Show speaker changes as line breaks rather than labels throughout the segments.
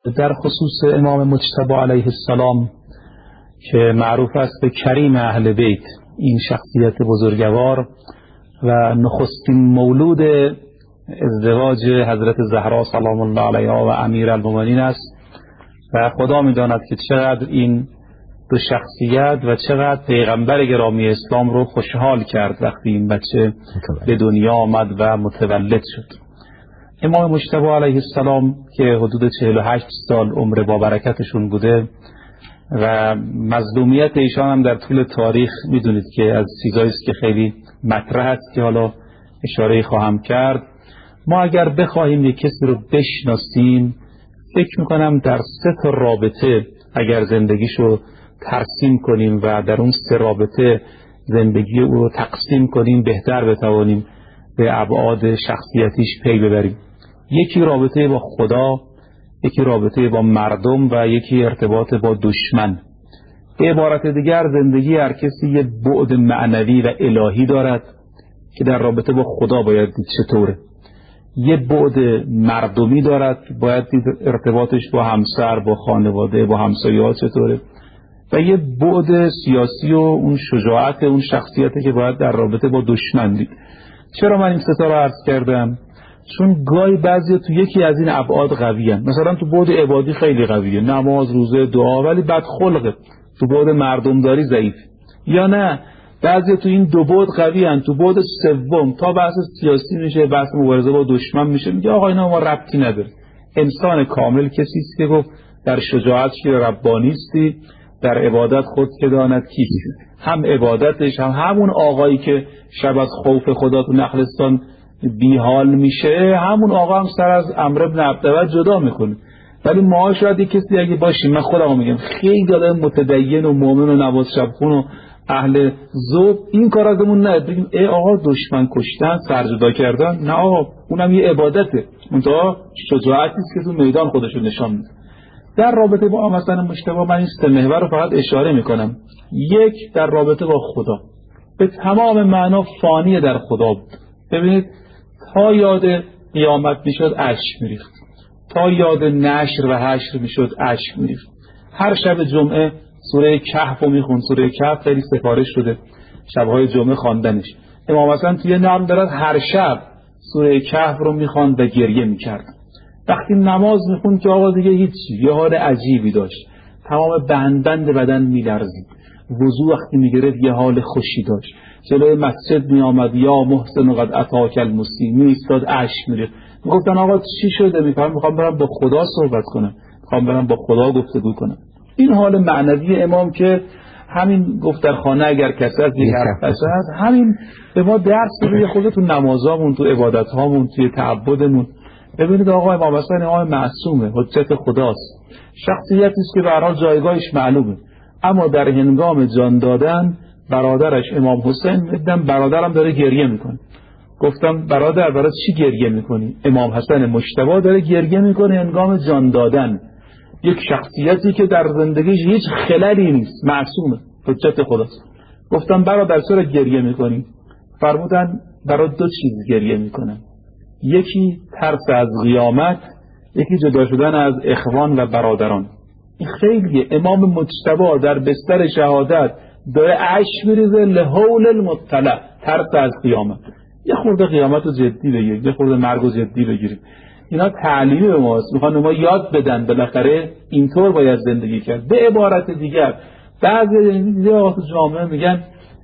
در خصوص امام مجتبی علیه السلام که معروف است به کریم اهل بیت، این شخصیت بزرگوار و نخستین مولود ازدواج حضرت زهرا سلام الله علیها و امیر المؤمنین است و خدا می‌داند که چقدر این دو شخصیت و چقدر پیغمبر گرامی اسلام رو خوشحال کرد وقتی این بچه به دنیا آمد و متولد شد. امام مجتبی علیه السلام که حدود 48 سال عمر با برکتشون بوده و مظلومیت ایشان هم در طول تاریخ میدونید که از چیزایی است که خیلی مطرح است که حالا اشاره خواهم کرد. ما اگر بخواهیم یک کسی رو بشناسیم، فکر میکنم در 3 رابطه اگر زندگیشو ترسیم کنیم و در اون 3 رابطه زندگی رو تقسیم کنیم، بهتر بتوانیم به ابعاد شخصیتیش پی ببریم. یکی رابطه با خدا، یکی رابطه با مردم و یکی ارتباط با دشمن. به عبارت دیگر زندگی هر کسی یه بعد معنوی و الهی دارد که در رابطه با خدا باید دید چطوره. یه بعد مردمی دارد، باید دید ارتباطش با همسر، با خانواده، با همسایه‌ها چطوره. و یه بعد سیاسی و اون شجاعت اون شخصیتی که باید در رابطه با دشمن دید. چرا من این 3 رو عرض کردم؟ چون گاهی بعضی تو یکی از این ابعاد قوی هستند. مثلا تو بعد عبادی خیلی قویه، نماز، روزه، دعا، ولی بدخلقه. تو بعد مردمداری ضعیف. یا نه بعضی تو این 2 بعد قوی هستند، تو بعد سوم تا بحث سیاسی میشه، بحث مبارزه با دشمن میشه، میگه آقا اینا ما ربطی نداره. انسان کامل کسی است که گفت در شجاعت که ربانی استی، در عبادت خود که داند کیست. هم عبادتش هم همون آقایی که شب از خوف خدا تو نخلستان بیحال میشه، همون آقا هم سر از عمرو بن عبدود جدا میکنه. ولی ما شاید یک کسی اگه باشیم، من خودم میگم خیلی آدم متدین و مؤمن و نماز شبخون و اهل ذوق، این کار ازمون نه بگیم ای آقا دشمن کشتن، سر جدا کردن، نه آقا اونم یه عبادته، منتها شجاعتی است که تو میدان خودشو نشان میده. در رابطه با مثلا مجتبی من این 3 محور رو فقط اشاره میکنم. یک، در رابطه با خدا به تمام معنا فانی در خدا بود. ببینید تا یاد قیامت میشد اشک میریخت، تا یاد نشر و حشر میشد اشک میریخت. هر شب جمعه سوره کهف رو میخوند. سوره کهف خیلی سفارش شده شبهای جمعه خواندنش. امام حسن توی نرم دارد هر شب سوره کهف رو میخواند و گریه میکرد. وقتی نماز میخوند که آقا دیگه هیچی، یه حال عجیبی داشت، تمام بند بدن میلرزید. وضو وقتی میگرفت یه حال خوشی داشت. جلوی مسجد میآمد یا محسن قد اتاک المسی، میایستاد اشک میریخت. میگفتن آقا چی شده؟ میخوام برم با خدا صحبت کنم، میخوام برم با خدا گفتگو کنم. این حال معنوی امام که همین گفت در خانه اگر کسی از یک حرف هست، همین به ما درس میده خود تو نمازامون، تو عبادتهامون، توی تعبدمون. ببینید آقا امام حسن امام معصومه، حجت خداست، شخصیتی است که به هر حال جایگاهش معلومه، اما در هنگام جان دادن برادرش امام حسین دیدم برادرم داره گریه میکنه. گفتم برادر برای چی گریه میکنی؟ امام حسن مجتبی داره گریه میکنه هنگام جان دادن. یک شخصیتی که در زندگیش هیچ خللی نیست، معصومه، حجت خداست. گفتم برادر چرا گریه میکنی؟ فرمودن برای 2 چیز گریه میکنم، یکی ترس از قیامت، یکی جدا شدن از اخوان و برادران. این خیلیه. امام مجتبی در بستر شهادت داره اشک میریزه لحول المطلع، ترس از قیامت. یه خورده قیامت رو جدی بگیریم، یه خورده مرگ رو جدی بگیریم. اینا تعلیم به ماست، میخوان ما یاد بدن بالاخره اینطور باید زندگی کرد. به عبارت دیگر بعضی دیگه تو جامعه میگن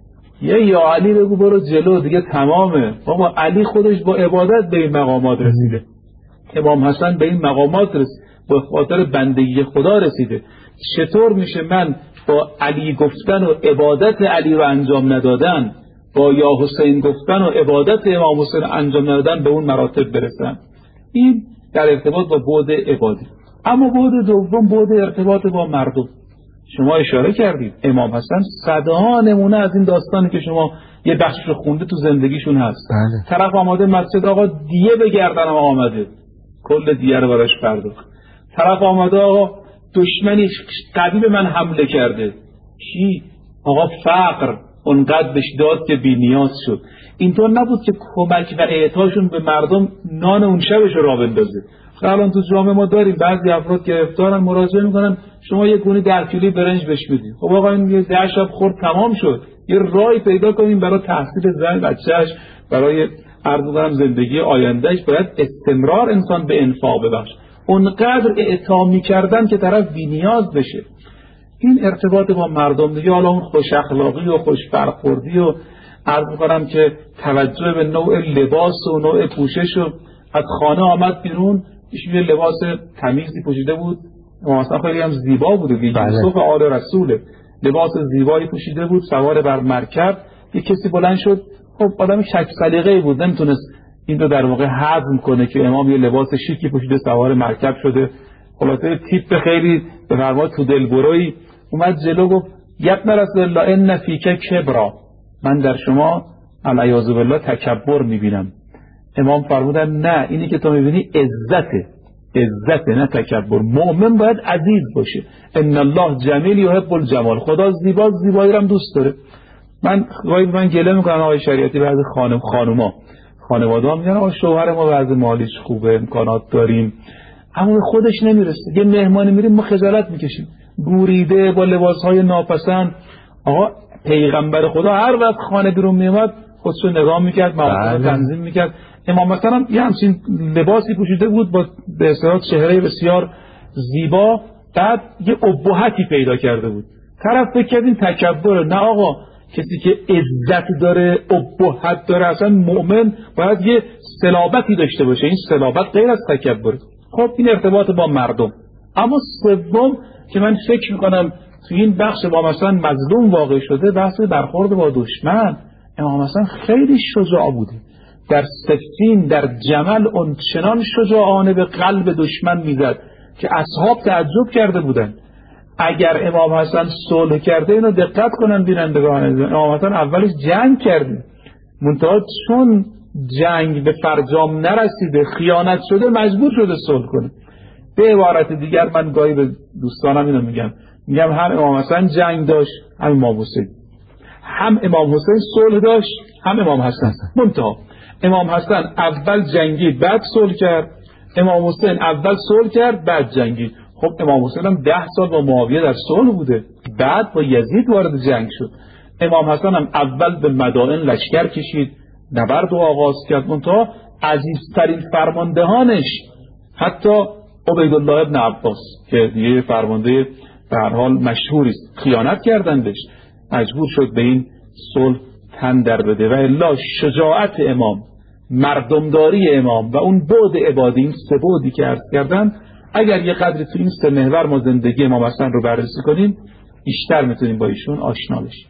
یا علی بگو برو جلو دیگه تمامه. بابا علی خودش با عبادت به این مقامات رسیده، امام حسن به این مقامات رسید، با خاطر بندگی خدا رسیده. چطور میشه من با علی گفتن و عبادت علی رو انجام ندادن، با یا حسین گفتن و عبادت امام حسین انجام ندادن به اون مراتب برسن؟ این در ارتباط با بعد عبادی. اما بعد دوم بعد ارتباط با مردم. شما اشاره کردید امام حسن صدها نمونه از این داستانی که شما یه بخش رو خونده تو زندگیشون هست. طرف آماده مسجد آقا دیه به گردنم آمده، کل دیه رو براش پرداخت. طرف آماده آقا دشمنی قوی به من حمله کرده، کی؟ آقا فقر اونقدر بهش داد که بی نیاز شد. اینطور نبود که کمک و اعطاشون به مردم نان اون شبش رو راه بندازه. الان تو جامعه ما داریم بعضی افراد گرفتارن، مراجعه میکنن شما یک گونی 10 کیلویی برنج بهش بدید. خب آقا این یه 10 شب خورد تمام شد، یه راهی پیدا کنیم برای تحصیل زن بچه‌اش، برای عرض زندگی آیندهش. باید استمرار انسان به انفاق ببخش، اونقدر اعطا میکردن که طرف بی‌نیاز بشه. این ارتباط با مردم دیگه، حالا اون خوش اخلاقی و خوش برخوردی و عرض می‌کنم که توجه به نوع لباس و نوع پوشش و از خانه آمد بیرون ایشون یه لباس تمیزی پوشیده بود، مثلا خیلی هم زیبا بود دیگه، یوسف آل رسوله، لباس زیبایی پوشیده بود، سوار بر مرکب. یه کسی بلند شد، خب آدم شک سلیقه‌ای بود، نمیتونست این رو در واقع هضم کنه که امام یه لباس شیکی پوشیده سوار مرکب شده. خلاصه تیپ خیلی به فرمان تو دلبرویی اومد جلو، گفت یبن رسول الله ان فیک کبرا، من در شما العیاذ بالله تکبر میبینم. امام فرمودن نه، اینی که تو میبینی عزته نه تکبر. مؤمن باید عزیز باشه. ان الله جمیل یحب الجمال، خدا زیبایی رو هم دوست داره. من گله میکنم آقای شریعتی، بعضی خانواده ها میگن آقا شوهر ما بعضی مالیش خوبه، امکانات داریم، اما خودش نمیرسه. یه مهمانی میریم ما خجالت میکشیم، گوریده با لباسهای ناپسند. آقا پیغمبر خدا هر وقت خانه بیرون میومد خودشو نگاه میکرد، مواقع تنظیم میکرد. امام مثلا یه همچین لباسی پوشیده بود با به اصطلاح چهره بسیار زیبا، بعد یه ابهتی پیدا کرده بود. طرف فکر کرد این تکبره. نه آقا، کسی که عزت داره، ابهت داره، اصلا مؤمن باید یه صلابتی داشته باشه. این صلابت غیر از تکبره. خب این ارتباط با مردم. اما سوم که من فکر میکنم تو این بخش با مثلا مظلوم واقع شده، بحث برخورد با دشمن. امام مثلا خیلی شجاع بوده. در صفین، در جمل اون چنان شجاعانه به قلب دشمن میزد که اصحاب تعجب کرده بودن. اگر امام حسن صلح کرده، اینو دقت کنن بینندگان، امام حسن اولش جنگ کرده، منتها چون جنگ به فرجام نرسیده، خیانت شده، مجبور شده صلح کنه. به عبارت دیگر من گاهی به دوستانم اینو میگم هم امام حسن جنگ داشت، هم امام حسین. هم امام حسین صلح داشت، هم امام حسن. منتها امام حسن اول جنگید بعد صلح کرد، امام حسین اول صلح کرد بعد جنگید. خب امام حسین هم 10 سال با معاویه در صلح بوده، بعد با یزید وارد جنگ شد. امام حسن هم اول به مدائن لشکر کشید، نبرد رو آغاز کرد. منتها عزیزترین فرماندهانش حتی عبیدالله ابن عباس که دیگه فرمانده به هر حال مشهوری است، خیانت کردندش، مجبور شد به این صلح تن در بده. و الا شجاعت امام، مردمداری امام و اون بعد عبادی، این 3 بعدی که عرض کردم، اگر یه قدری تو این 3 محور ما زندگی امام حسن رو بررسی کنیم، بیشتر میتونیم با ایشون آشنا بشیم.